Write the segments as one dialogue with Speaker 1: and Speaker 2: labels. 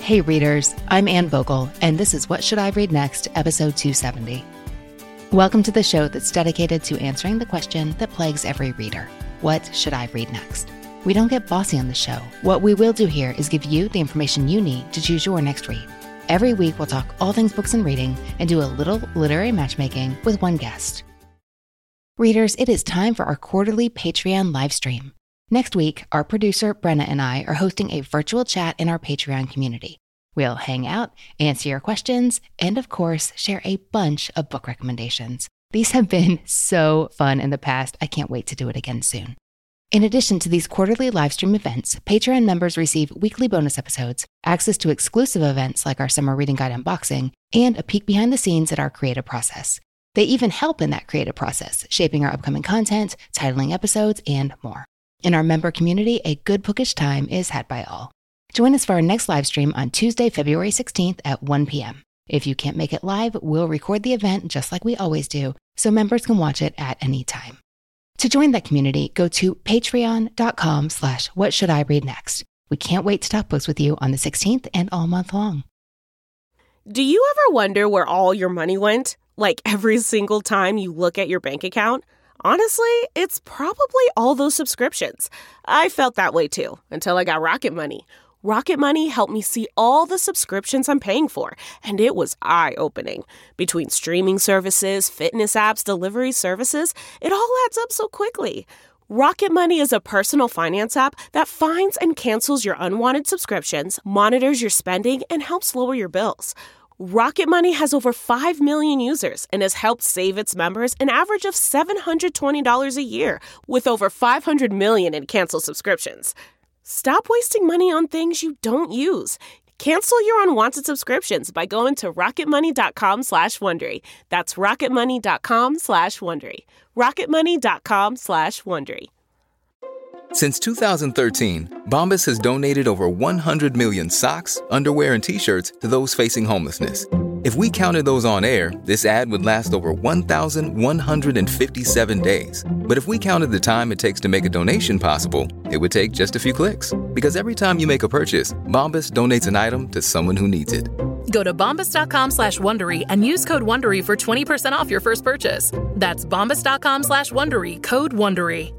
Speaker 1: Hey readers, I'm Anne Vogel, and this is What Should I Read Next, episode 270. Welcome to the show that's dedicated to answering the question that plagues every reader. What should I read next? We don't get bossy on the show. What we will do here is give you the information you need to choose your next read. Every week we'll talk all things books and reading and do a little literary matchmaking with one guest. Readers, it is time for our quarterly Patreon live stream. Next week, our producer Brenna and I are hosting a virtual chat in our Patreon community. We'll hang out, answer your questions, and of course, share a bunch of book recommendations. These have been so fun in the past. I can't wait to do it again soon. In addition to these quarterly live stream events, Patreon members receive weekly bonus episodes, access to exclusive events like our summer reading guide unboxing, and a peek behind the scenes at our creative process. They even help in that creative process, shaping our upcoming content, titling episodes, and more. In our member community, a good bookish time is had by all. Join us for our next live stream on Tuesday, February 16th at 1 p.m. If you can't make it live, we'll record the event just like we always do, so members can watch it at any time. To join that community, go to patreon.com/whatshouldireadnext. We can't wait to talk books with you on the 16th and all month long.
Speaker 2: Do you ever wonder where all your money went? Like every single time you look at your bank account? Honestly, it's probably all those subscriptions. I felt that way too, until I got Rocket Money. Rocket Money helped me see all the subscriptions I'm paying for, and it was eye-opening. Between streaming services, fitness apps, delivery services, it all adds up so quickly. Rocket Money is a personal finance app that finds and cancels your unwanted subscriptions, monitors your spending, and helps lower your bills. Rocket Money has over 5 million users and has helped save its members an average of $720 a year, with over 500 million in canceled subscriptions. Stop wasting money on things you don't use. Cancel your unwanted subscriptions by going to rocketmoney.com/Wondery. That's rocketmoney.com/Wondery. rocketmoney.com/Wondery.
Speaker 3: Since 2013, Bombas has donated over 100 million socks, underwear, and T-shirts to those facing homelessness. If we counted those on air, this ad would last over 1,157 days. But if we counted the time it takes to make a donation possible, it would take just a few clicks. Because every time you make a purchase, Bombas donates an item to someone who needs it.
Speaker 4: Go to bombas.com/Wondery and use code WONDERY for 20% off your first purchase. That's bombas.com/Wondery, code WONDERY.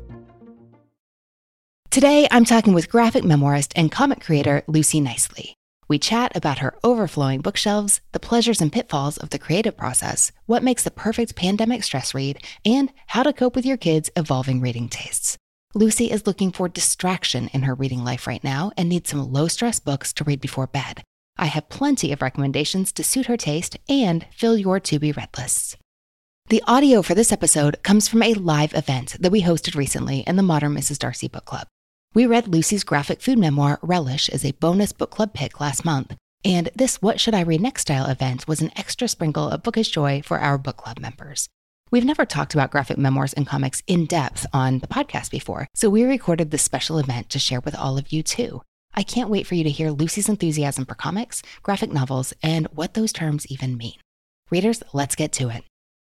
Speaker 1: Today, I'm talking with graphic memoirist and comic creator Lucy Nicely. We chat about her overflowing bookshelves, the pleasures and pitfalls of the creative process, what makes the perfect pandemic stress read, and how to cope with your kids' evolving reading tastes. Lucy is looking for distraction in her reading life right now and needs some low-stress books to read before bed. I have plenty of recommendations to suit her taste and fill your to-be-read lists. The audio for this episode comes from a live event that we hosted recently in the Modern Mrs. Darcy Book Club. We read Lucy's graphic food memoir, Relish, as a bonus book club pick last month, and this What Should I Read Next style event was an extra sprinkle of bookish joy for our book club members. We've never talked about graphic memoirs and comics in depth on the podcast before, so we recorded this special event to share with all of you too. I can't wait for you to hear Lucy's enthusiasm for comics, graphic novels, and what those terms even mean. Readers, let's get to it.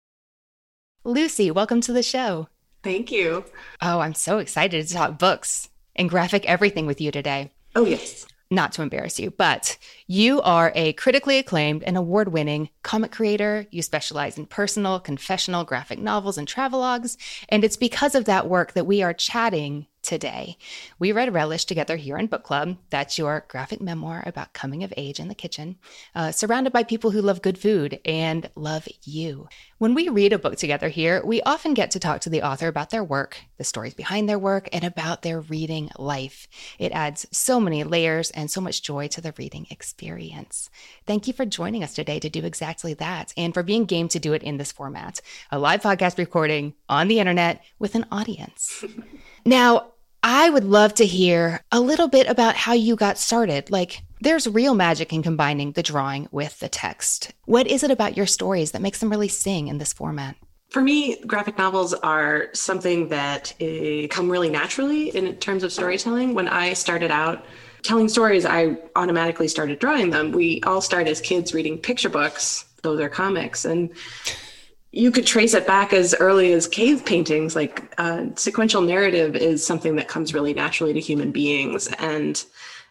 Speaker 1: Lucy, welcome to the show.
Speaker 5: Thank you.
Speaker 1: Oh, I'm so excited to talk books and graphic everything with you today.
Speaker 5: Oh, yes.
Speaker 1: Not to embarrass you, but you are a critically acclaimed and award-winning comic creator. You specialize in personal, confessional, graphic novels and travelogues, and it's because of that work that we are chatting today. We read Relish together here in book club. That's your graphic memoir about coming of age in the kitchen, surrounded by people who love good food and love you. When we read a book together here, we often get to talk to the author about their work, the stories behind their work, and about their reading life. It adds so many layers and so much joy to the reading experience. Thank you for joining us today to do exactly that, and for being game to do it in this format, a live podcast recording on the internet with an audience. Now, I would love to hear a little bit about how you got started. Like, there's real magic in combining the drawing with the text. What is it about your stories that makes them really sing in this format?
Speaker 5: For me, graphic novels are something that come really naturally in terms of storytelling. When I started out telling stories, I automatically started drawing them. We all start as kids reading picture books. Those are comics. And you could trace it back as early as cave paintings. Like sequential narrative is something that comes really naturally to human beings. And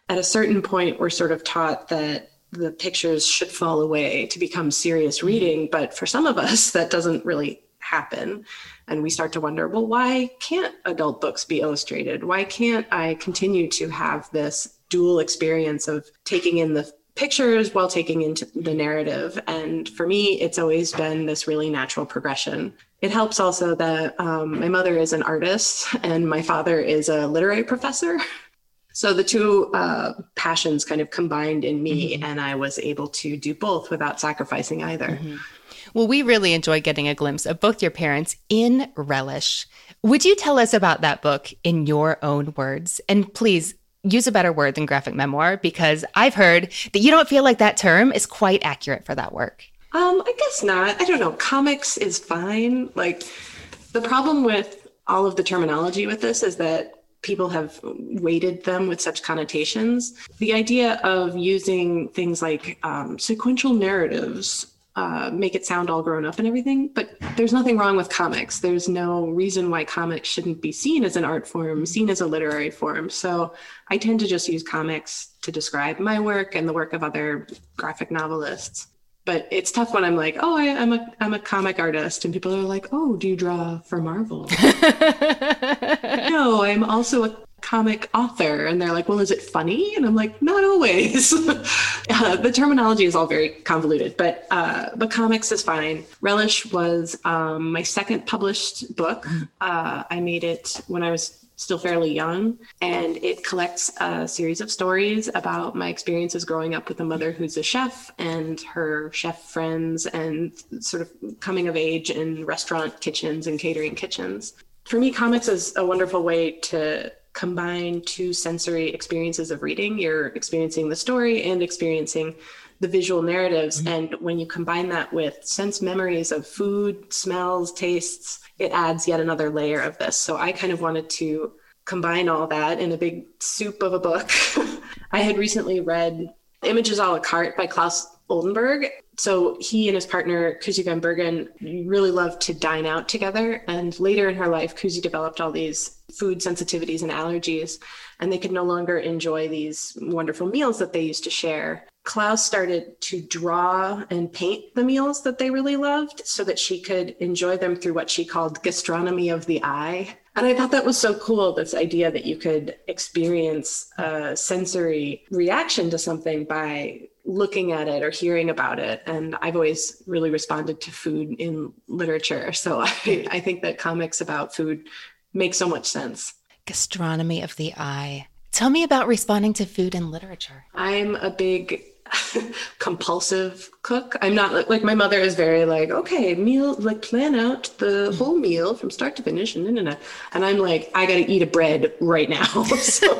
Speaker 5: At a certain point, we're sort of taught that the pictures should fall away to become serious reading. But for some of us, that doesn't really happen. And we start to wonder, well, why can't adult books be illustrated? Why can't I continue to have this dual experience of taking in the pictures while taking into the narrative? And for me, it's always been this really natural progression. It helps also that my mother is an artist and my father is a literary professor. So the two passions kind of combined in me, and I was able to do both without sacrificing either.
Speaker 1: Well, we really enjoy getting a glimpse of both your parents in Relish. Would you tell us about that book in your own words? And please use a better word than graphic memoir, because I've heard that you don't feel like that term is quite accurate for that work.
Speaker 5: I guess not. I don't know. Comics is fine. Like, the problem with all of the terminology with this is that people have weighted them with such connotations. The idea of using things like sequential narratives make it sound all grown up and everything, but there's nothing wrong with comics. There's no reason why comics shouldn't be seen as an art form, seen as a literary form. So I tend to just use comics to describe my work and the work of other graphic novelists. But it's tough when I'm like, oh, I'm a comic artist. And people are like, oh, do you draw for Marvel? No, I'm also a comic author. And they're like, well, is it funny? And I'm like, not always. The terminology is all very convoluted, but comics is fine. Relish was my second published book. I made it when I was still fairly young, and it collects a series of stories about my experiences growing up with a mother who's a chef and her chef friends, and sort of coming of age in restaurant kitchens and catering kitchens. For me, comics is a wonderful way to combine two sensory experiences of reading. You're experiencing the story and experiencing the visual narratives. And when you combine that with sense memories of food, smells, tastes, it adds yet another layer of this. So I kind of wanted to combine all that in a big soup of a book. I had recently read Images a la carte by Klaus Oldenburg. So he and his partner, Kuzi Van Bergen, really loved to dine out together. And later in her life, Kuzi developed all these food sensitivities and allergies, and they could no longer enjoy these wonderful meals that they used to share. Klaus started to draw and paint the meals that they really loved so that she could enjoy them through what she called gastronomy of the eye. And I thought that was so cool, this idea that you could experience a sensory reaction to something by looking at it or hearing about it. And I've always really responded to food in literature. So I think that comics about food make so much sense.
Speaker 1: Gastronomy of the eye. Tell me about responding to food in literature.
Speaker 5: I'm a big compulsive cook. I'm not like my mother is very like, okay, meal, like plan out the whole meal from start to finish. And I'm like, I got to eat a bread right now. So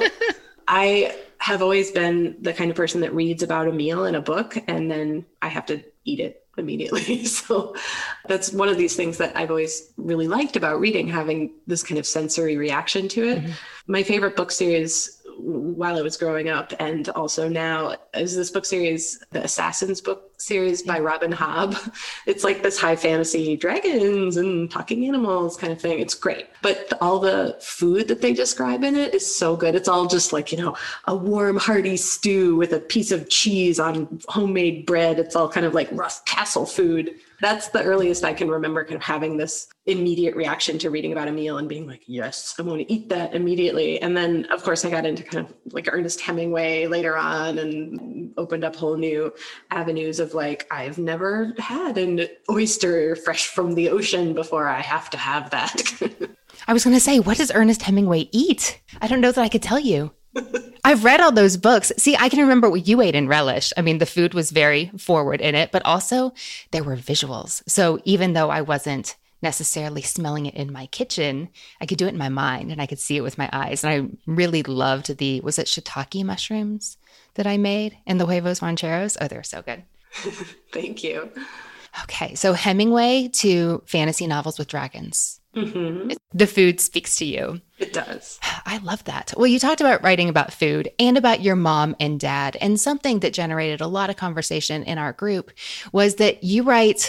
Speaker 5: I have always been the kind of person that reads about a meal in a book and then I have to eat it immediately. So that's one of these things that I've always really liked about reading, having this kind of sensory reaction to it. My favorite book series while I was growing up and also now is this book series, the Assassins book series by Robin Hobb. It's like this high fantasy dragons and talking animals kind of thing. It's great. But all the food that they describe in it is so good. It's all just like, a warm, hearty stew with a piece of cheese on homemade bread. It's all kind of like rough castle food. That's the earliest I can remember kind of having this immediate reaction to reading about a meal and being like, yes, I want to eat that immediately. And then, of course, I got into kind of like Ernest Hemingway later on and opened up whole new avenues of like, I've never had an oyster fresh from the ocean before. I have to have that.
Speaker 1: I was going to say, what does Ernest Hemingway eat? I don't know that I could tell you. I've read all those books. See, I can remember what you ate in Relish. I mean, the food was very forward in it, but also there were visuals. So even though I wasn't necessarily smelling it in my kitchen, I could do it in my mind and I could see it with my eyes. And I really loved was it shiitake mushrooms that I made in the huevos rancheros? Oh, they were so good.
Speaker 5: Thank you.
Speaker 1: Okay, so Hemingway to fantasy novels with dragons. Mm-hmm. The food speaks to you.
Speaker 5: It does.
Speaker 1: I love that. Well, you talked about writing about food and about your mom and dad. And something that generated a lot of conversation in our group was that you write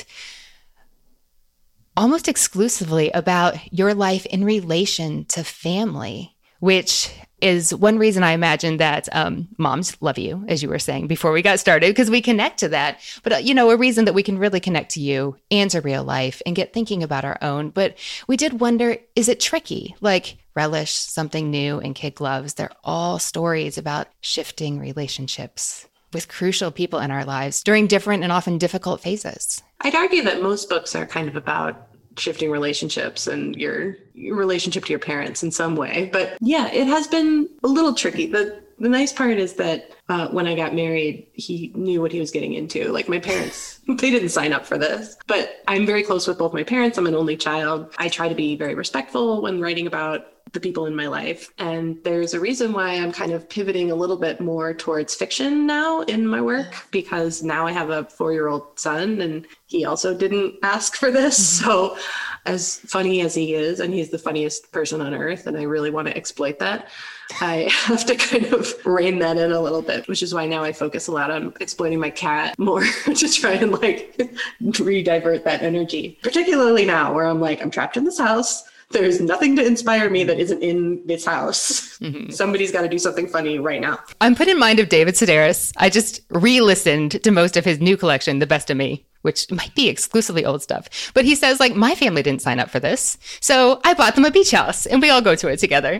Speaker 1: almost exclusively about your life in relation to family, which is one reason I imagine that moms love you, as you were saying before we got started, because we connect to that. But, a reason that we can really connect to you and to real life and get thinking about our own. But we did wonder, is it tricky? Like Relish, Something New, and Kid Gloves, they're all stories about shifting relationships with crucial people in our lives during different and often difficult phases.
Speaker 5: I'd argue that most books are kind of about shifting relationships and your relationship to your parents in some way. But yeah, it has been a little tricky. The nice part is that when I got married, he knew what he was getting into. Like my parents, they didn't sign up for this. But I'm very close with both my parents. I'm an only child. I try to be very respectful when writing about the people in my life. And there's a reason why I'm kind of pivoting a little bit more towards fiction now in my work, because now I have a 4-year-old son and he also didn't ask for this. So as funny as he is, and he's the funniest person on earth, and I really want to exploit that, I have to kind of rein that in a little bit, which is why now I focus a lot on exploiting my cat more to try and re-divert that energy, particularly now where I'm like, I'm trapped in this house. There's nothing to inspire me that isn't in this house. Mm-hmm. Somebody's got to do something funny right now.
Speaker 1: I'm put in mind of David Sedaris. I just re-listened to most of his new collection, The Best of Me, which might be exclusively old stuff. But he says, my family didn't sign up for this. So I bought them a beach house and we all go to it together.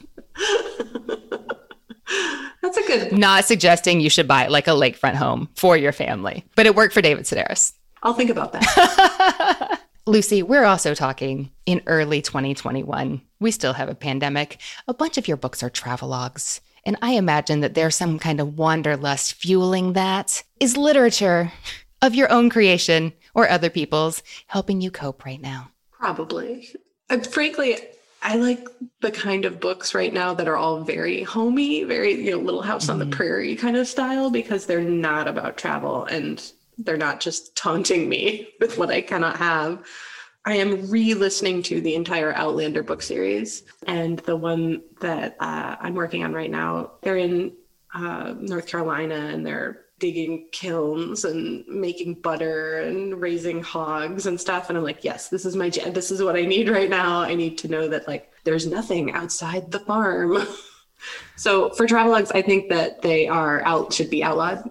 Speaker 5: That's a good...
Speaker 1: Not suggesting you should buy a lakefront home for your family, but it worked for David Sedaris.
Speaker 5: I'll think about that.
Speaker 1: Lucy, we're also talking in early 2021. We still have a pandemic. A bunch of your books are travelogues, and I imagine that there's some kind of wanderlust fueling that. Is literature of your own creation or other people's helping you cope right now?
Speaker 5: Probably. Frankly, I like the kind of books right now that are all very homey, very, Little House on the Prairie kind of style, because they're not about travel and they're not just taunting me with what I cannot have. I am re-listening to the entire Outlander book series, and the one that I'm working on right now, they're in North Carolina, and they're digging kilns and making butter and raising hogs and stuff. And I'm like, yes, this is this is what I need right now. I need to know that there's nothing outside the farm. So for travelogues, I think that they should be outlawed.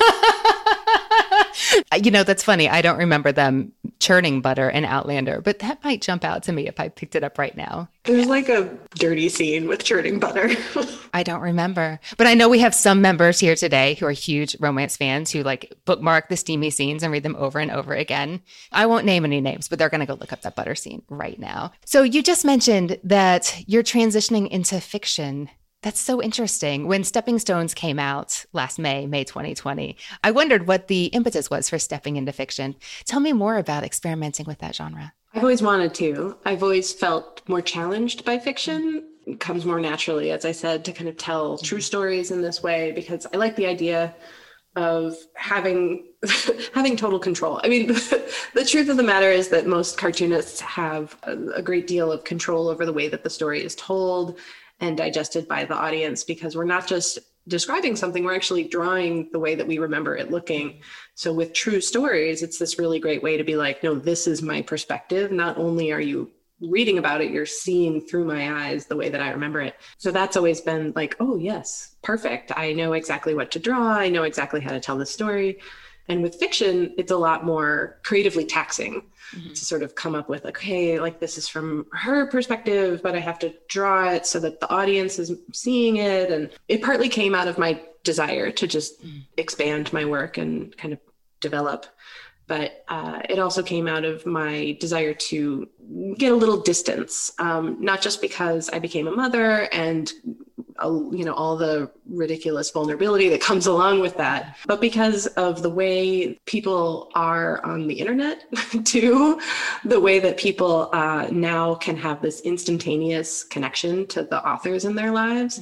Speaker 1: That's funny. I don't remember them churning butter in Outlander, but that might jump out to me if I picked it up right now.
Speaker 5: There's a dirty scene with churning butter.
Speaker 1: I don't remember, but I know we have some members here today who are huge romance fans who bookmark the steamy scenes and read them over and over again. I won't name any names, but they're going to go look up that butter scene right now. So you just mentioned that you're transitioning into fiction. That's so interesting. When Stepping Stones came out last May 2020, I wondered what the impetus was for stepping into fiction. Tell me more about experimenting with that genre.
Speaker 5: I've always wanted to. I've always felt more challenged by fiction. It comes more naturally, as I said, to kind of tell true stories in this way, because I like the idea of having total control. I mean, the truth of the matter is that most cartoonists have a great deal of control over the way that the story is told and digested by the audience, because we're not just describing something, we're actually drawing the way that we remember it looking. So with true stories, it's this really great way to be like, no, this is my perspective. Not only are you reading about it, you're seeing through my eyes the way that I remember it. So that's always been oh yes, perfect. I know exactly what to draw. I know exactly how to tell the story. And with fiction, it's a lot more creatively taxing to sort of come up with this is from her perspective, but I have to draw it so that the audience is seeing it. And it partly came out of my desire to just expand my work and kind of develop. But it also came out of my desire to get a little distance, not just because I became a mother and all the ridiculous vulnerability that comes along with that, but because of the way people are on the internet too, the way that people now can have this instantaneous connection to the authors in their lives.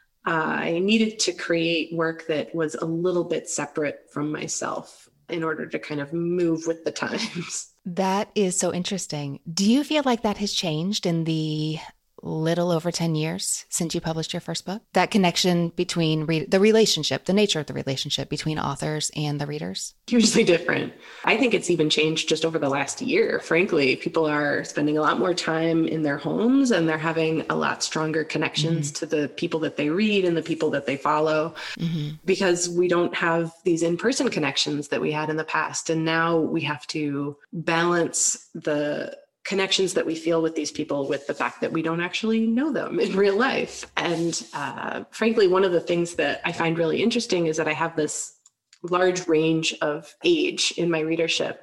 Speaker 5: I needed to create work that was a little bit separate from myself in order to kind of move with the times.
Speaker 1: That is so interesting. Do you feel like that has changed in the little over 10 years since you published your first book. That connection between the relationship, the nature of the relationship between authors and the readers.
Speaker 5: Hugely different. I think it's even changed just over the last year. Frankly, people are spending a lot more time in their homes and they're having a lot stronger connections to the people that they read and the people that they follow because we don't have these in-person connections that we had in the past. And now we have to balance the connections that we feel with these people with the fact that we don't actually know them in real life. And frankly, one of the things that I find really interesting is that I have this large range of age in my readership,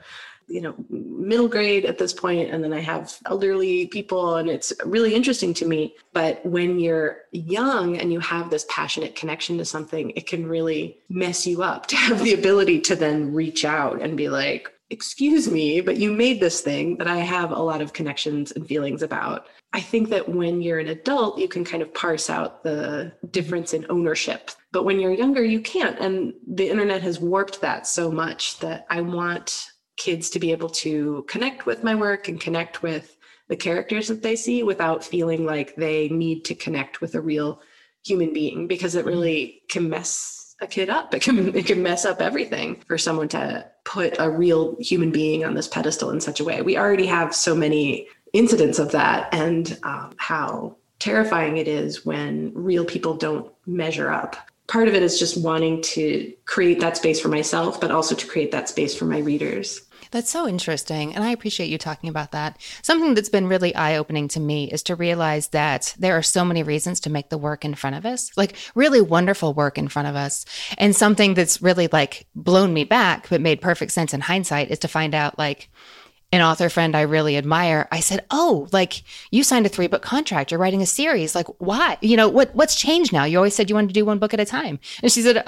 Speaker 5: middle grade at this point, and then I have elderly people, and it's really interesting to me. But when you're young and you have this passionate connection to something, it can really mess you up to have the ability to then reach out and be like, excuse me, but you made this thing that I have a lot of connections and feelings about. I think that when you're an adult, you can kind of parse out the difference in ownership. But when you're younger, you can't. And the internet has warped that so much that I want kids to be able to connect with my work and connect with the characters that they see without feeling like they need to connect with a real human being, because it really can mess a kid up. It can mess up everything for someone to put a real human being on this pedestal in such a way. We already have so many incidents of that, and how terrifying it is when real people don't measure up. Part of it is just wanting to create that space for myself, but also to create that space for my readers.
Speaker 1: That's so interesting. And I appreciate you talking about that. Something that's been really eye-opening to me is to realize that there are so many reasons to make the work in front of us, like really wonderful work in front of us. And something that's really like blown me back, but made perfect sense in hindsight, is to find out like an author friend I really admire, I said, oh, like you signed a 3-book contract. You're writing a series. Like, why? What's changed now? You always said you wanted to do one book at a time. And she said,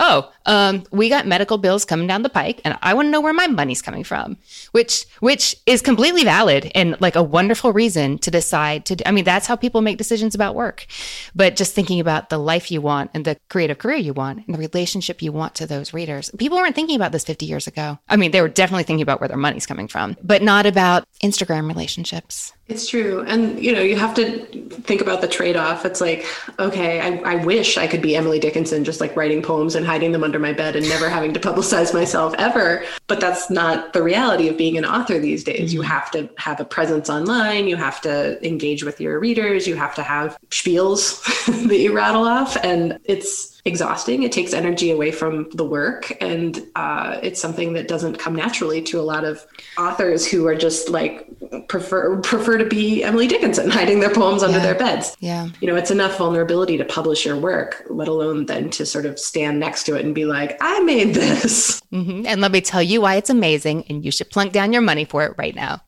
Speaker 1: we got medical bills coming down the pike and I want to know where my money's coming from, which is completely valid and like a wonderful reason to decide that's how people make decisions about work. But just thinking about the life you want and the creative career you want and the relationship you want to those readers. People weren't thinking about this 50 years ago. I mean, they were definitely thinking about where their money's coming from, but not about Instagram relationships.
Speaker 5: It's true. And, you have to think about the trade-off. It's like, okay, I wish I could be Emily Dickinson, just like writing poems and hiding them under my bed and never having to publicize myself ever. But that's not the reality of being an author these days. You have to have a presence online. You have to engage with your readers. You have to have spiels that you rattle off. And it's exhausting. It takes energy away from the work. And it's something that doesn't come naturally to a lot of authors who are just like prefer to be Emily Dickinson, hiding their poems under their beds.
Speaker 1: Yeah.
Speaker 5: It's enough vulnerability to publish your work, let alone then to sort of stand next to it and be like, I made this.
Speaker 1: Mm-hmm. And let me tell you why it's amazing and you should plunk down your money for it right now.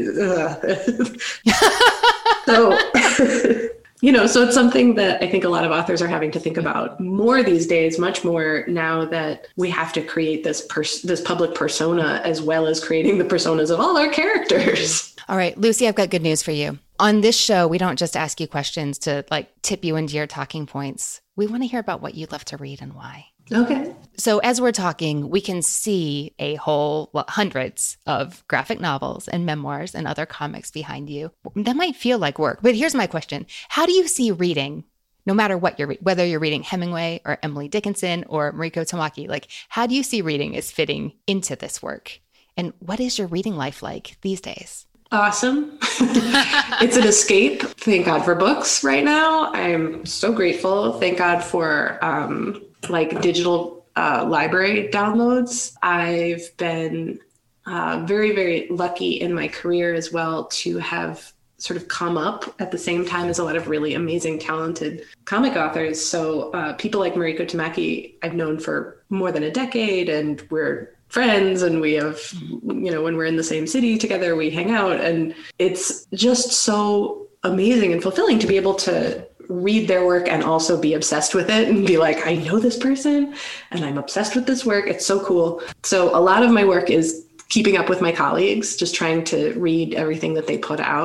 Speaker 5: So it's something that I think a lot of authors are having to think about more these days, much more now that we have to create this public persona as well as creating the personas of all our characters.
Speaker 1: All right, Lucy, I've got good news for you. On this show, we don't just ask you questions to like tip you into your talking points. We want to hear about what you love to read and why.
Speaker 5: Okay.
Speaker 1: So as we're talking, we can see a whole hundreds of graphic novels and memoirs and other comics behind you. That might feel like work, but here's my question. How do you see reading, no matter what whether you're reading Hemingway or Emily Dickinson or Mariko Tamaki, like how do you see reading as fitting into this work? And what is your reading life like these days?
Speaker 5: Awesome. It's an escape. Thank God for books right now. I'm so grateful. Thank God for digital library downloads. I've been very, very lucky in my career as well to have sort of come up at the same time as a lot of really amazing, talented comic authors. So people like Mariko Tamaki, I've known for more than a decade, and we're friends, and we have, when we're in the same city together, we hang out, and it's just so amazing and fulfilling to be able to read their work and also be obsessed with it and be like, I know this person and I'm obsessed with this work. It's so cool. So a lot of my work is keeping up with my colleagues, just trying to read everything that they put out.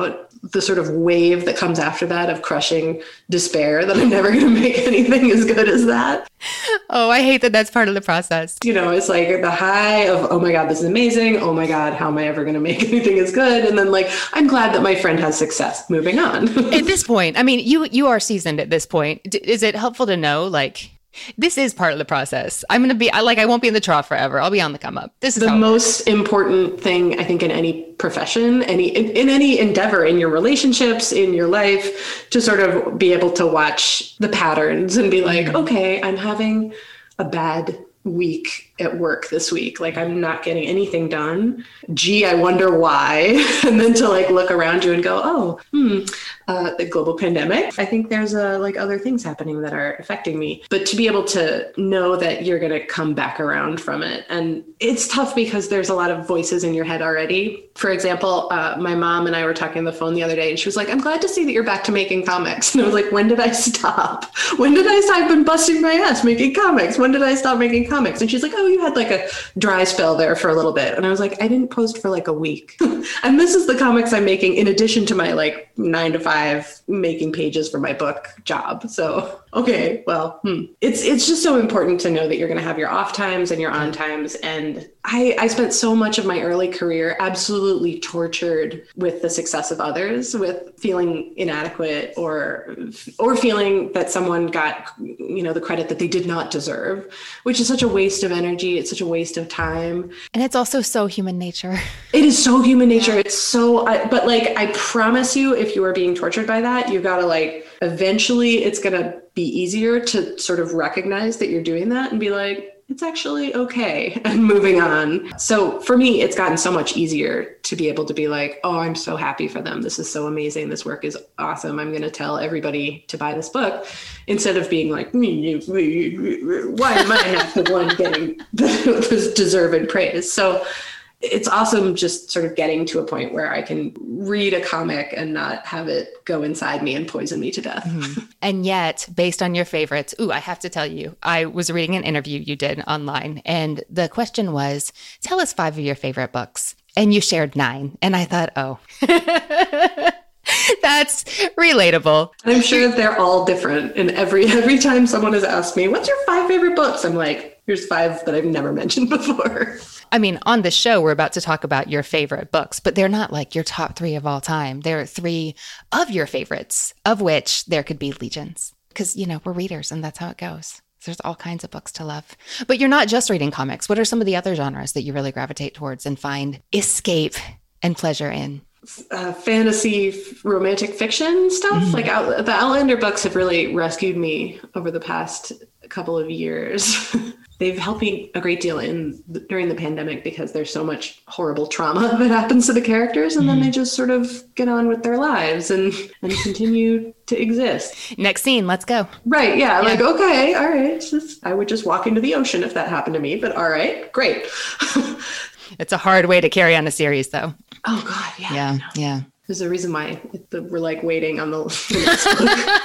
Speaker 5: the sort of wave that comes after that of crushing despair that I'm never going to make anything as good as that.
Speaker 1: Oh, I hate that that's part of the process.
Speaker 5: It's like the high of, oh my God, this is amazing. Oh my God, how am I ever going to make anything as good? And then like, I'm glad that my friend has success. Moving on.
Speaker 1: At this point, I mean, you are seasoned at this point. Is it helpful to know, like, this is part of the process? I'm going to be, I won't be in the trough forever. I'll be on the come up. This is
Speaker 5: the most important thing, I think, in any profession, in any endeavor, in your relationships, in your life, to sort of be able to watch the patterns and be like, okay, I'm having a bad week at work this week. Like, I'm not getting anything done. Gee, I wonder why. And then to like look around you and go, the global pandemic. I think there's like other things happening that are affecting me. But to be able to know that you're going to come back around from it. And it's tough because there's a lot of voices in your head already. For example, my mom and I were talking on the phone the other day and she was like, I'm glad to see that you're back to making comics. And I was like, when did I stop? When did I stop? I've been busting my ass making comics. When did I stop making comics? And she's like, oh, you had like a dry spell there for a little bit. And I was like, I didn't post for like a week. And this is the comics I'm making in addition to my like 9 to 5 making pages for my book job. So, okay, well, it's just so important to know that you're going to have your off times and your on times. And I spent so much of my early career absolutely tortured with the success of others, with feeling inadequate or feeling that someone got, the credit that they did not deserve, which is such a waste of energy. It's such a waste of time.
Speaker 1: And it's also so human nature.
Speaker 5: It is so human nature. Yeah. It's so, but like, I promise you, if you are being tortured by that, you got to like, eventually it's going to be easier to sort of recognize that you're doing that and be like, it's actually okay, and moving on. So for me, it's gotten so much easier to be able to be like, oh, I'm so happy for them. This is so amazing. This work is awesome. I'm going to tell everybody to buy this book, instead of being like, why am I not the one getting this deserved praise? So it's awesome just sort of getting to a point where I can read a comic and not have it go inside me and poison me to death.
Speaker 1: Mm-hmm. And yet, based on your favorites, I have to tell you, I was reading an interview you did online, and the question was, tell us 5 of your favorite books. And you shared 9. And I thought, oh, that's relatable.
Speaker 5: I'm sure they're all different. And every time someone has asked me, what's your 5 favorite books? I'm like, here's 5 that I've never mentioned before.
Speaker 1: I mean, on the show, we're about to talk about your favorite books, but they're not like your top 3 of all time. They're 3 of your favorites, of which there could be legions. Because, we're readers and that's how it goes. There's all kinds of books to love. But you're not just reading comics. What are some of the other genres that you really gravitate towards and find escape and pleasure in?
Speaker 5: Fantasy, romantic fiction stuff. Mm-hmm. Like the Outlander books have really rescued me over the past couple of years. They've helped me a great deal during the pandemic because there's so much horrible trauma that happens to the characters, and then they just sort of get on with their lives and continue to exist.
Speaker 1: Next scene, let's go.
Speaker 5: Right, yeah. Like, okay, all right. I would just walk into the ocean if that happened to me, but all right, great.
Speaker 1: It's a hard way to carry on a series, though.
Speaker 5: Oh, God, yeah.
Speaker 1: Yeah.
Speaker 5: There's a reason why we're like waiting on the next book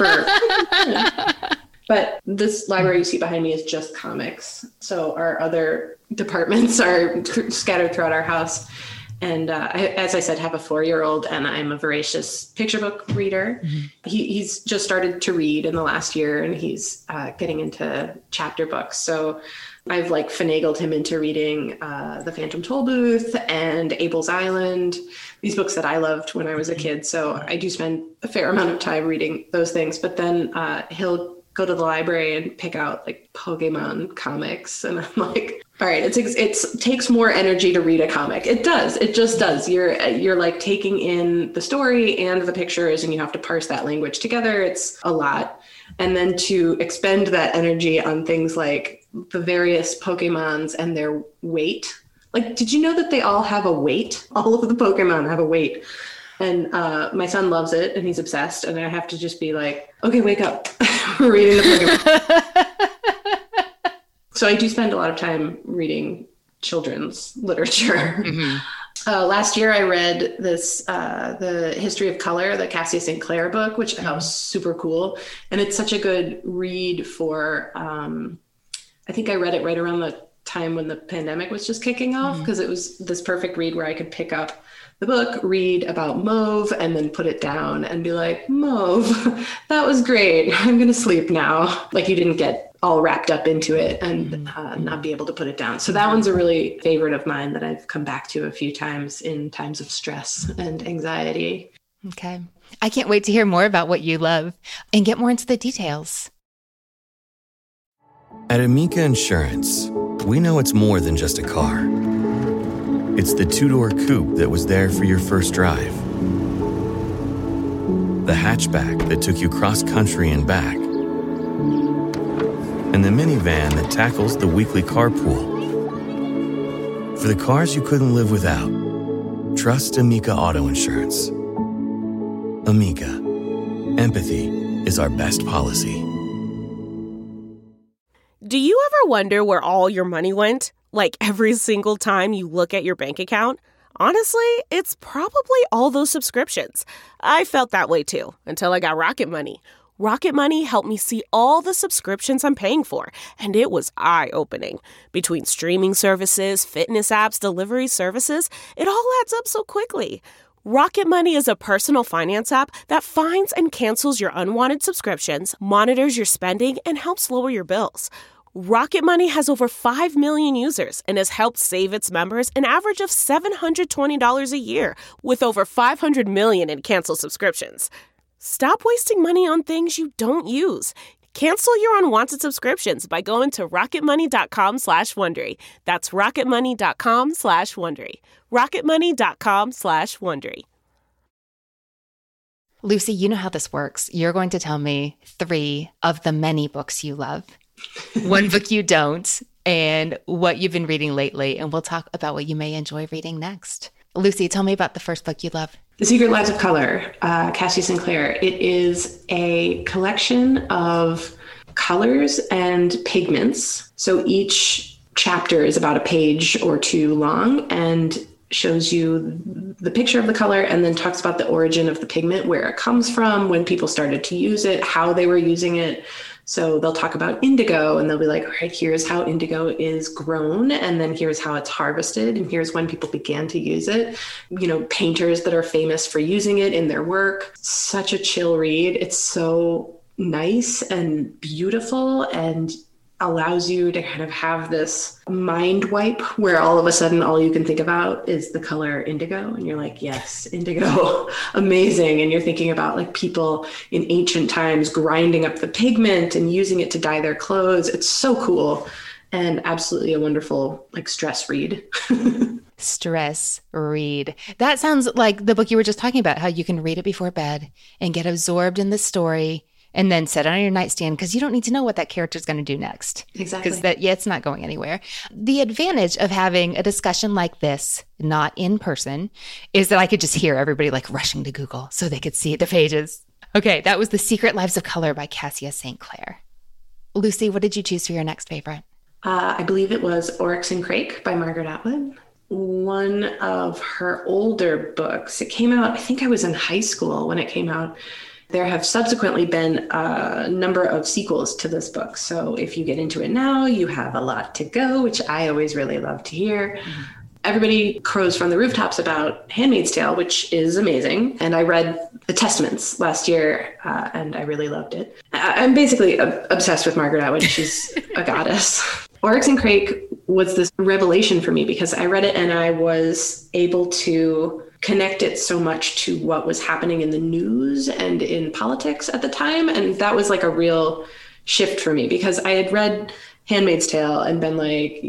Speaker 5: for... But this library you see behind me is just comics. So our other departments are scattered throughout our house. And as I said, have a 4-year-old, and I'm a voracious picture book reader. Mm-hmm. He's just started to read in the last year, and he's getting into chapter books. So I've like finagled him into reading The Phantom Tollbooth and Abel's Island, these books that I loved when I was a kid. So I do spend a fair amount of time reading those things. But then he'll go to the library and pick out like Pokemon comics. And I'm like, all right, it takes more energy to read a comic. It does. It just does. You're like taking in the story and the pictures, and you have to parse that language together. It's a lot. And then to expend that energy on things like the various Pokemons and their weight. Like, did you know that they all have a weight? All of the Pokemon have a weight. And my son loves it, and he's obsessed. And I have to just be like, okay, wake up. We're reading the Pokemon. So I do spend a lot of time reading children's literature. Mm-hmm. Last year, I read this, The History of Color, the Cassia St. Clair book, which I thought was super cool. And it's such a good read for, I think I read it right around the time when the pandemic was just kicking off, because it was this perfect read where I could pick up the book, read about mauve, and then put it down and be like, mauve, that was great. I'm going to sleep now. Like you didn't get all wrapped up into it and not be able to put it down. So that one's a really favorite of mine that I've come back to a few times in times of stress and anxiety.
Speaker 1: Okay. I can't wait to hear more about what you love and get more into the details.
Speaker 6: At Amica Insurance, we know it's more than just a car. It's the two-door coupe that was there for your first drive, the hatchback that took you cross-country and back, and the minivan that tackles the weekly carpool. For the cars you couldn't live without, trust Amica Auto Insurance. Amica. Empathy is our best policy.
Speaker 2: Do you ever wonder where all your money went? Like every single time you look at your bank account? Honestly, it's probably all those subscriptions. I felt that way too, until I got Rocket Money. Rocket Money helped me see all the subscriptions I'm paying for, and it was eye-opening. Between streaming services, fitness apps, delivery services, it all adds up so quickly. Rocket Money is a personal finance app that finds and cancels your unwanted subscriptions, monitors your spending, and helps lower your bills. Rocket Money has over 5 million users and has helped save its members an average of $720 a year, with over 500 million in canceled subscriptions. Stop wasting money on things you don't use. Cancel your unwanted subscriptions by going to rocketmoney.com/Wondery. That's rocketmoney.com/Wondery. rocketmoney.com/Wondery.
Speaker 1: Lucy, you know how this works. You're going to tell me 3 of the many books you love, 1 book you don't, and what you've been reading lately. And we'll talk about what you may enjoy reading next. Lucy, tell me about the first book you love.
Speaker 5: The Secret Lives of Color, Cassie Sinclair. It is a collection of colors and pigments. So each chapter is about a page or 2 long and shows you the picture of the color and then talks about the origin of the pigment, where it comes from, when people started to use it, how they were using it. So they'll talk about indigo and they'll be like, all right, here's how indigo is grown. And then here's how it's harvested. And here's when people began to use it. You know, painters that are famous for using it in their work. Such a chill read. It's so nice and beautiful and allows you to kind of have this mind wipe where all of a sudden all you can think about is the color indigo. And you're like, yes, indigo, amazing. And you're thinking about like people in ancient times grinding up the pigment and using it to dye their clothes. It's so cool and absolutely a wonderful like stress read.
Speaker 1: Stress read. That sounds like the book you were just talking about, how you can read it before bed and get absorbed in the story and then set it on your nightstand because you don't need to know what that character is going to do next.
Speaker 5: Exactly.
Speaker 1: Because it's not going anywhere. The advantage of having a discussion like this, not in person, is that I could just hear everybody like rushing to Google so they could see the pages. Okay, that was The Secret Lives of Color by Cassia St. Clair. Lucy, what did you choose for your next favorite?
Speaker 5: I believe it was Oryx and Crake by Margaret Atwood. One of her older books. It came out, I think I was in high school when it came out. There have subsequently been a number of sequels to this book. So if you get into it now, you have a lot to go, which I always really love to hear. Mm-hmm. Everybody crows from the rooftops about Handmaid's Tale, which is amazing. And I read The Testaments last year, and I really loved it. I'm basically obsessed with Margaret Atwood. She's a goddess. Oryx and Crake was this revelation for me because I read it and I was able to connect it so much to what was happening in the news and in politics at the time. And that was like a real shift for me because I had read Handmaid's Tale and been like,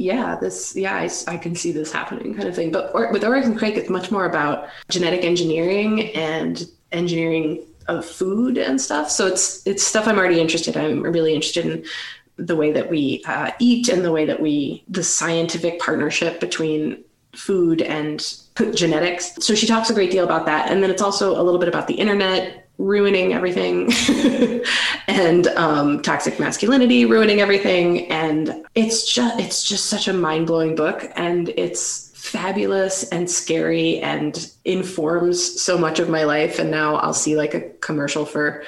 Speaker 5: I can see this happening kind of thing. But with Oryx and Crake, it's much more about genetic engineering and engineering of food and stuff. So it's stuff I'm already interested in. I'm really interested in the way that we eat and the way that the scientific partnership between food and genetics. So she talks a great deal about that. And then it's also a little bit about the internet ruining everything and toxic masculinity ruining everything. And it's just such a mind-blowing book. And it's fabulous and scary and informs so much of my life. And now I'll see like a commercial for,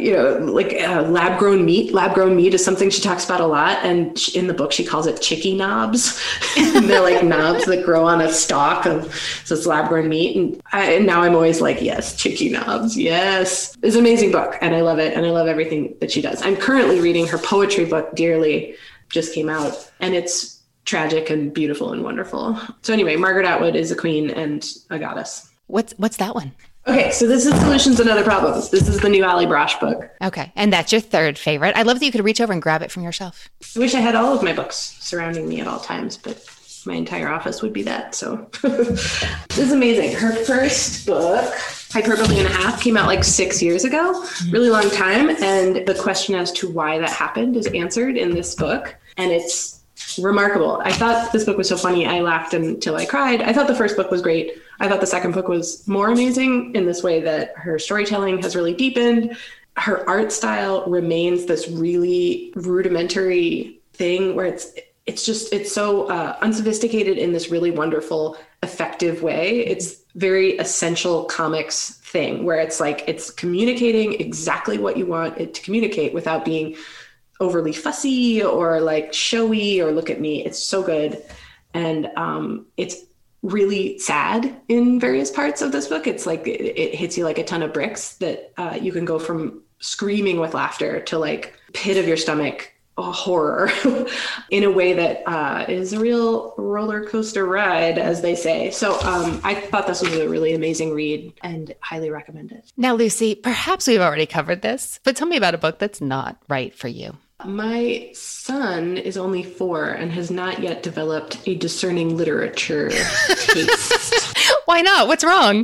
Speaker 5: lab grown meat. Lab grown meat is something she talks about a lot. And in the book, she calls it chicky knobs. And they're like knobs that grow on a stalk so it's lab grown meat. And now I'm always like, yes, chicky knobs. Yes. It's an amazing book. And I love it. And I love everything that she does. I'm currently reading her poetry book, Dearly, just came out, and it's tragic and beautiful and wonderful. So anyway, Margaret Atwood is a queen and a goddess.
Speaker 1: What's that one?
Speaker 5: Okay, so this is Solutions and Other Problems. This is the new Ali Brosh book.
Speaker 1: Okay, and that's your third favorite. I love that you could reach over and grab it from your shelf.
Speaker 5: I wish I had all of my books surrounding me at all times, but my entire office would be that. So this is amazing. Her first book, Hyperbole and a Half, came out like 6 years ago, really long time. And the question as to why that happened is answered in this book. And it's remarkable. I thought this book was so funny. I laughed until I cried. I thought the first book was great. I thought the second book was more amazing in this way that her storytelling has really deepened. Her art style remains this really rudimentary thing where it's so unsophisticated in this really wonderful, effective way. It's very essential comics thing where it's like, it's communicating exactly what you want it to communicate without being overly fussy or like showy or look at me. It's so good. And it's really sad in various parts of this book. It's like, it hits you like a ton of bricks that you can go from screaming with laughter to like pit of your stomach horror in a way that is a real roller coaster ride, as they say. So I thought this was a really amazing read and highly recommend it.
Speaker 1: Now, Lucy, perhaps we've already covered this, but tell me about a book that's not right for you.
Speaker 5: My son is only 4 and has not yet developed a discerning literature taste.
Speaker 1: Why not? What's wrong?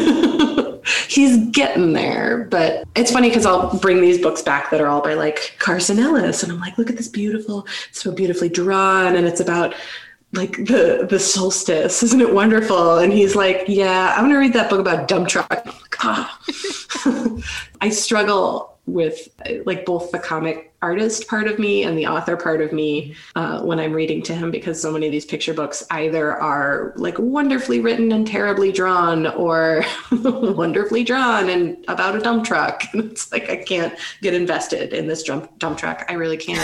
Speaker 5: He's getting there, but it's funny because I'll bring these books back that are all by like Carson Ellis. And I'm like, look at this beautiful, so beautifully drawn. And it's about like the solstice. Isn't it wonderful? And he's like, yeah, I'm going to read that book about dump truck. I'm like, oh. I struggle with like both the comic artist part of me and the author part of me when I'm reading to him, because so many of these picture books either are like wonderfully written and terribly drawn or wonderfully drawn and about a dump truck. And it's like, I can't get invested in this dump truck. I really can't.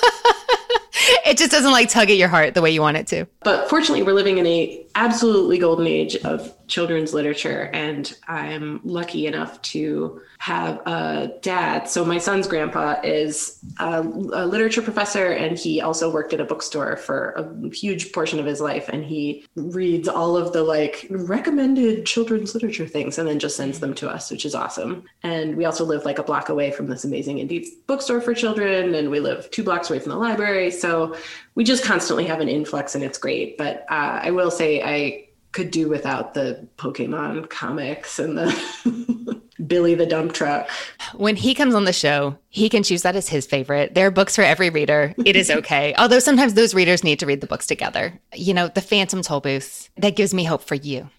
Speaker 1: It just doesn't like tug at your heart the way you want it to.
Speaker 5: But fortunately, we're living in a absolutely golden age of children's literature. And I'm lucky enough to have a dad. So my son's grandpa is a literature professor, and he also worked at a bookstore for a huge portion of his life. And he reads all of the like recommended children's literature things and then just sends them to us, which is awesome. And we also live like a block away from this amazing indie bookstore for children. And we live 2 blocks away from the library. So we just constantly have an influx, and it's great. But I will say I could do without the Pokemon comics and the Billy the Dump Truck.
Speaker 1: When he comes on the show, he can choose that as his favorite. There are books for every reader. It is okay. Although sometimes those readers need to read the books together. You know, the Phantom Tollbooth, that gives me hope for you.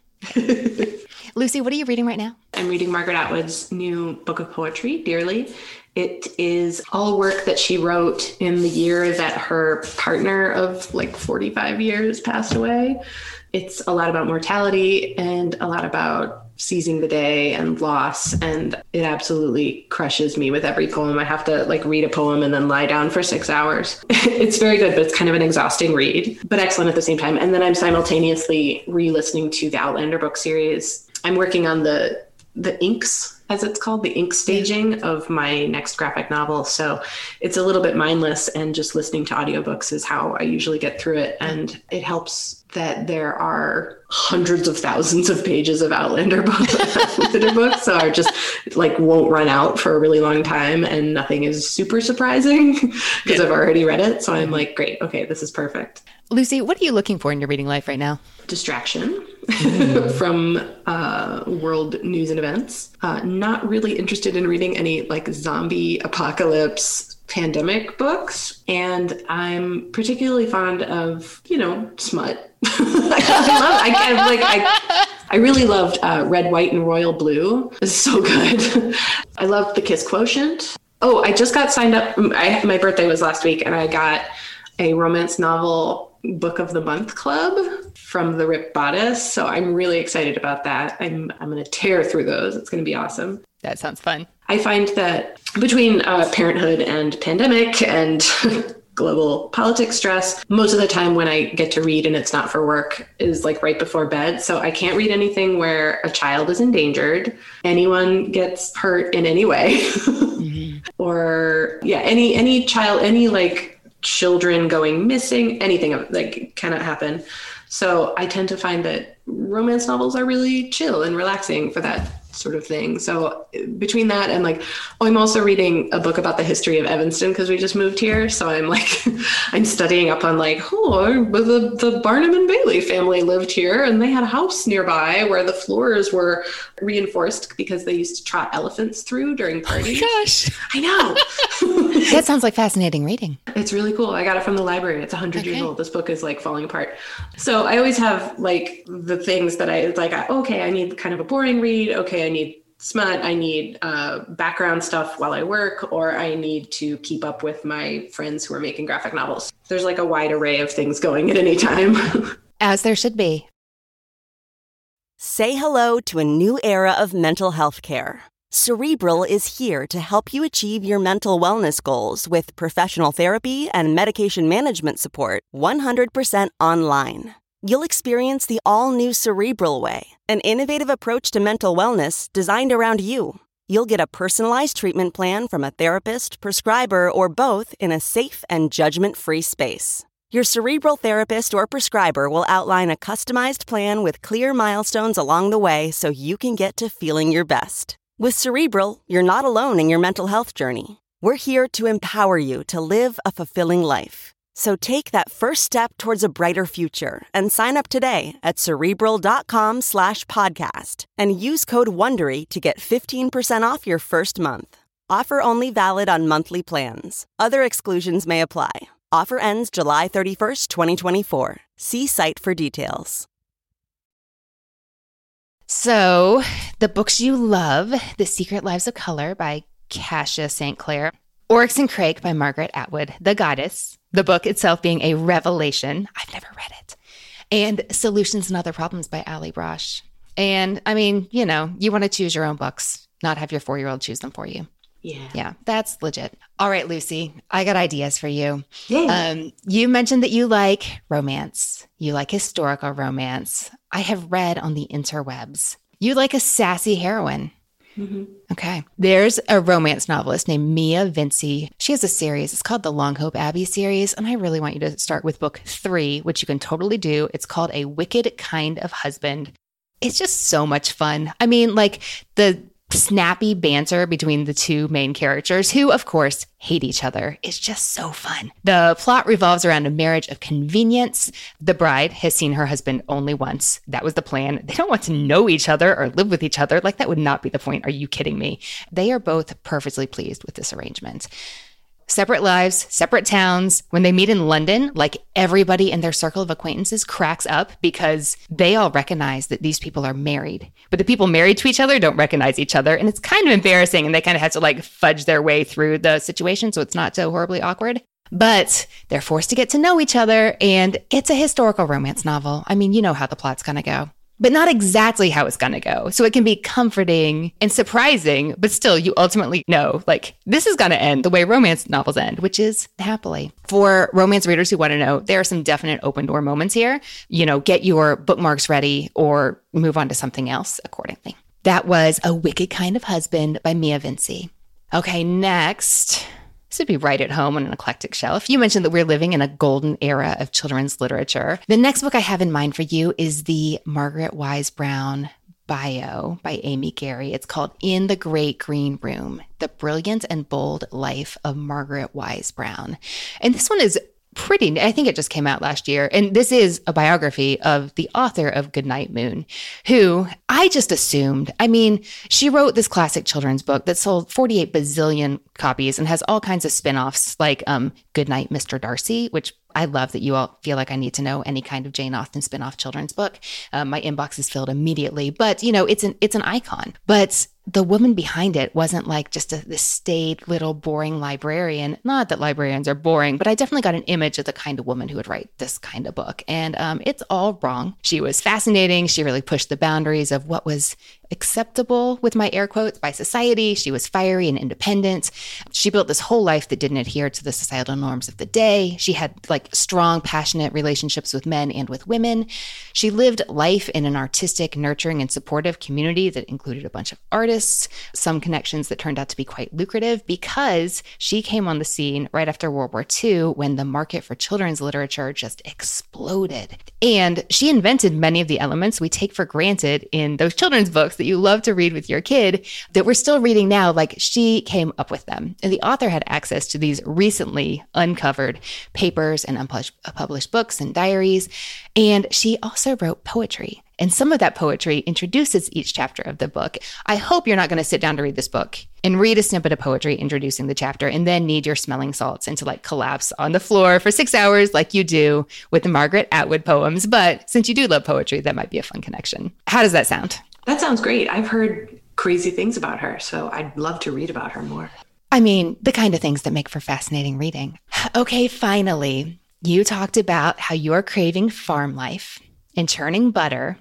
Speaker 1: Lucy, what are you reading right now?
Speaker 5: I'm reading Margaret Atwood's new book of poetry, Dearly. It is all work that she wrote in the year that her partner of like 45 years passed away. It's a lot about mortality and a lot about seizing the day and loss. And it absolutely crushes me with every poem. I have to like read a poem and then lie down for 6 hours. It's very good, but it's kind of an exhausting read, but excellent at the same time. And then I'm simultaneously re-listening to the Outlander book series. I'm working on the inks, as it's called, the ink staging of my next graphic novel. So it's a little bit mindless, and just listening to audiobooks is how I usually get through it. And it helps that there are hundreds of thousands of pages of Outlander books, so I just like won't run out for a really long time, and nothing is super surprising because I've already read it. So I'm like, great, okay, this is perfect.
Speaker 1: Lucy, what are you looking for in your reading life right now?
Speaker 5: Distraction from world news and events. Not really interested in reading any like zombie apocalypse pandemic books. And I'm particularly fond of, smut. I really loved Red, White, and Royal Blue. It's so good. I loved The Kiss Quotient. Oh, I just got signed up. My birthday was last week, and I got a romance novel Book of the Month Club from the Rip Bodice. So I'm really excited about that. I'm going to tear through those. It's going to be awesome.
Speaker 1: That sounds fun.
Speaker 5: I find that between parenthood and pandemic and global politics stress, most of the time when I get to read and it's not for work is like right before bed. So I can't read anything where a child is endangered, anyone gets hurt in any way, or any child, any like children going missing, anything like cannot happen. So I tend to find that romance novels are really chill and relaxing for that sort of thing. So between that and like, I'm also reading a book about the history of Evanston because we just moved here. So I'm like, I'm studying up on like, the Barnum and Bailey family lived here and they had a house nearby where the floors were reinforced because they used to trot elephants through during parties.
Speaker 1: Oh my gosh.
Speaker 5: I know.
Speaker 1: That sounds like fascinating reading.
Speaker 5: It's really cool. I got it from the library. It's 100 years old. This book is like falling apart. So I always have like the things that I like, okay, I need kind of a boring read. Okay, I need smut. I need background stuff while I work, or I need to keep up with my friends who are making graphic novels. There's like a wide array of things going at any time.
Speaker 1: As there should be.
Speaker 7: Say hello to a new era of mental health care. Cerebral is here to help you achieve your mental wellness goals with professional therapy and medication management support 100% online. You'll experience the all-new Cerebral Way, an innovative approach to mental wellness designed around you. You'll get a personalized treatment plan from a therapist, prescriber, or both in a safe and judgment-free space. Your Cerebral therapist or prescriber will outline a customized plan with clear milestones along the way so you can get to feeling your best. With Cerebral, you're not alone in your mental health journey. We're here to empower you to live a fulfilling life. So take that first step towards a brighter future and sign up today at Cerebral.com/podcast and use code WONDERY to get 15% off your first month. Offer only valid on monthly plans. Other exclusions may apply. Offer ends July 31st, 2024. See site for details.
Speaker 1: So, the books you love, The Secret Lives of Color by Kasia St. Clair, Oryx and Crake by Margaret Atwood, The Goddess, the book itself being a revelation. I've never read it. And Solutions and Other Problems by Ali Brosh. And I mean, you know, you want to choose your own books, not have your 4-year-old choose them for you. Yeah, that's legit. All right, Lucy, I got ideas for you.
Speaker 5: Yeah.
Speaker 1: You mentioned that you like romance. You like historical romance. I have read on the interwebs. You like a sassy heroine.
Speaker 5: Mm-hmm.
Speaker 1: Okay. There's a romance novelist named Mia Vinci. She has a series. It's called the Longhope Abbey series. And I really want you to start with book 3, which you can totally do. It's called A Wicked Kind of Husband. It's just so much fun. I mean, like the snappy banter between the two main characters, who, of course, hate each other, is just so fun. The plot revolves around a marriage of convenience. The bride has seen her husband only once. That was the plan. They don't want to know each other or live with each other. Like, that would not be the point. Are you kidding me? They are both perfectly pleased with this arrangement. Separate lives, separate towns. When they meet in London, like everybody in their circle of acquaintances cracks up because they all recognize that these people are married. But the people married to each other don't recognize each other. And it's kind of embarrassing. And they kind of have to like fudge their way through the situation so it's not so horribly awkward. But they're forced to get to know each other. And it's a historical romance novel. I mean, you know how the plot's going to go. But not exactly how it's going to go. So it can be comforting and surprising, but still you ultimately know, like, this is going to end the way romance novels end, which is happily. For romance readers who want to know, there are some definite open door moments here. You know, get your bookmarks ready or move on to something else accordingly. That was A Wicked Kind of Husband by Mia Vinci. Okay, next. This would be right at home on an eclectic shelf. You mentioned that we're living in a golden era of children's literature. The next book I have in mind for you is the Margaret Wise Brown bio by Amy Gary. It's called In the Great Green Room, The Brilliant and Bold Life of Margaret Wise Brown. And this one is pretty, I think it just came out last year. And this is a biography of the author of Goodnight Moon, who I just assumed, I mean, she wrote this classic children's book that sold 48 bazillion copies and has all kinds of spin-offs like Goodnight, Mr. Darcy, which I love that you all feel like I need to know any kind of Jane Austen spinoff children's book. My inbox is filled immediately, but it's an icon. But the woman behind it wasn't like just this staid little boring librarian. Not that librarians are boring, but I definitely got an image of the kind of woman who would write this kind of book. And it's all wrong. She was fascinating. She really pushed the boundaries of what was acceptable, with my air quotes, by society. She was fiery and independent. She built this whole life that didn't adhere to the societal norms of the day. She had strong, passionate relationships with men and with women. She lived life in an artistic, nurturing, and supportive community that included a bunch of artists, some connections that turned out to be quite lucrative because she came on the scene right after World War II when the market for children's literature just exploded. And she invented many of the elements we take for granted in those children's books that you love to read with your kid that we're still reading now. She came up with them. And the author had access to these recently uncovered papers and unpublished books and diaries. And she also wrote poetry. And some of that poetry introduces each chapter of the book. I hope you're not going to sit down to read this book and read a snippet of poetry introducing the chapter and then need your smelling salts and to collapse on the floor for 6 hours like you do with the Margaret Atwood poems. But since you do love poetry, that might be a fun connection. How does that sound?
Speaker 5: That sounds great. I've heard crazy things about her, so I'd love to read about her more.
Speaker 1: I mean, the kind of things that make for fascinating reading. Okay, finally, you talked about how you're craving farm life and churning butter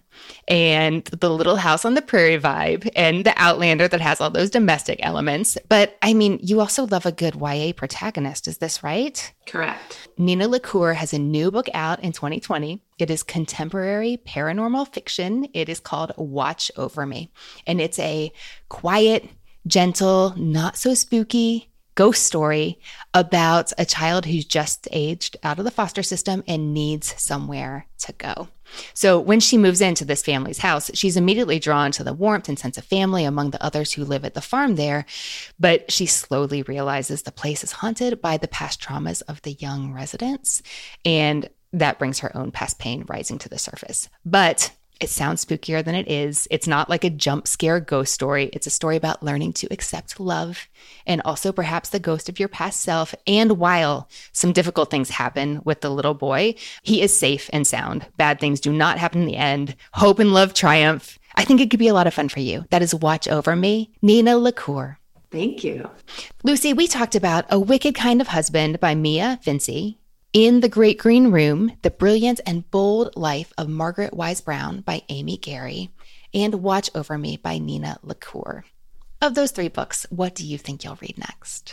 Speaker 1: and the Little House on the Prairie vibe and the Outlander that has all those domestic elements. But I mean, you also love a good YA protagonist. Is this right?
Speaker 5: Correct.
Speaker 1: Nina LaCour has a new book out in 2020. It is contemporary paranormal fiction. It is called Watch Over Me. And it's a quiet, gentle, not so spooky ghost story about a child who's just aged out of the foster system and needs somewhere to go. So when she moves into this family's house, she's immediately drawn to the warmth and sense of family among the others who live at the farm there. But she slowly realizes the place is haunted by the past traumas of the young residents. And that brings her own past pain rising to the surface. But it sounds spookier than it is. It's not like a jump scare ghost story. It's a story about learning to accept love and also perhaps the ghost of your past self. And while some difficult things happen with the little boy, he is safe and sound. Bad things do not happen in the end. Hope and love triumph. I think it could be a lot of fun for you. That is Watch Over Me, Nina LaCour.
Speaker 5: Thank you.
Speaker 1: Lucy, we talked about A Wicked Kind of Husband by Mia Vinci, In the Great Green Room, The Brilliant and Bold Life of Margaret Wise Brown by Amy Gary, and Watch Over Me by Nina LaCour. Of those three books, what do you think you'll read next?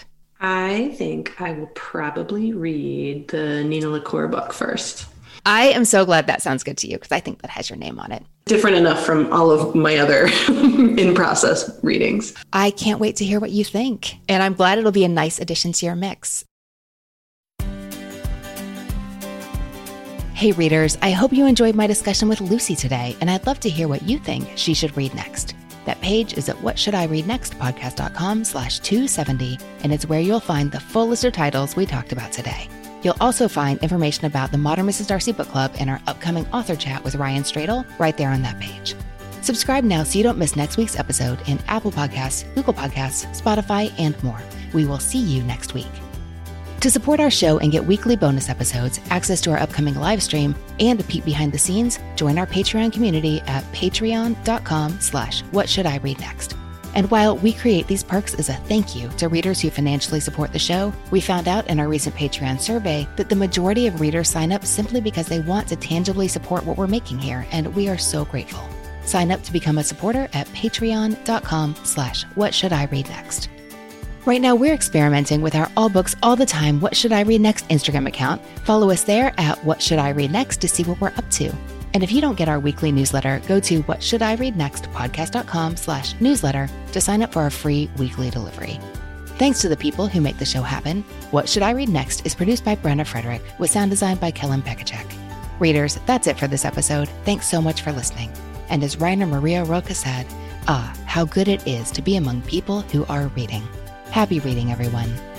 Speaker 5: I think I will probably read the Nina LaCour book first.
Speaker 1: I am so glad that sounds good to you because I think that has your name on it.
Speaker 5: Different enough from all of my other in-process readings.
Speaker 1: I can't wait to hear what you think, and I'm glad it'll be a nice addition to your mix. Hey readers, I hope you enjoyed my discussion with Lucy today, and I'd love to hear what you think she should read next. That page is at whatshouldireadnextpodcast.com/270, and it's where you'll find the full list of titles we talked about today. You'll also find information about the Modern Mrs. Darcy Book Club and our upcoming author chat with Ryan Stradel right there on that page. Subscribe now so you don't miss next week's episode in Apple Podcasts, Google Podcasts, Spotify, and more. We will see you next week. To support our show and get weekly bonus episodes, access to our upcoming live stream, and a peek behind the scenes, join our Patreon community at patreon.com/whatshouldireadnext. And while we create these perks as a thank you to readers who financially support the show, we found out in our recent Patreon survey that the majority of readers sign up simply because they want to tangibly support what we're making here, and we are so grateful. Sign up to become a supporter at patreon.com/whatshouldireadnext. Right now, we're experimenting with our All Books All the Time What Should I Read Next Instagram account. Follow us there at What Should I Read Next to see what we're up to. And if you don't get our weekly newsletter, go to whatshouldireadnextpodcast.com/newsletter to sign up for our free weekly delivery. Thanks to the people who make the show happen. What Should I Read Next is produced by Brenna Frederick with sound design by Kellen Pekacek. Readers, that's it for this episode. Thanks so much for listening. And as Rainer Maria Rilke said, how good it is to be among people who are reading. Happy reading, everyone.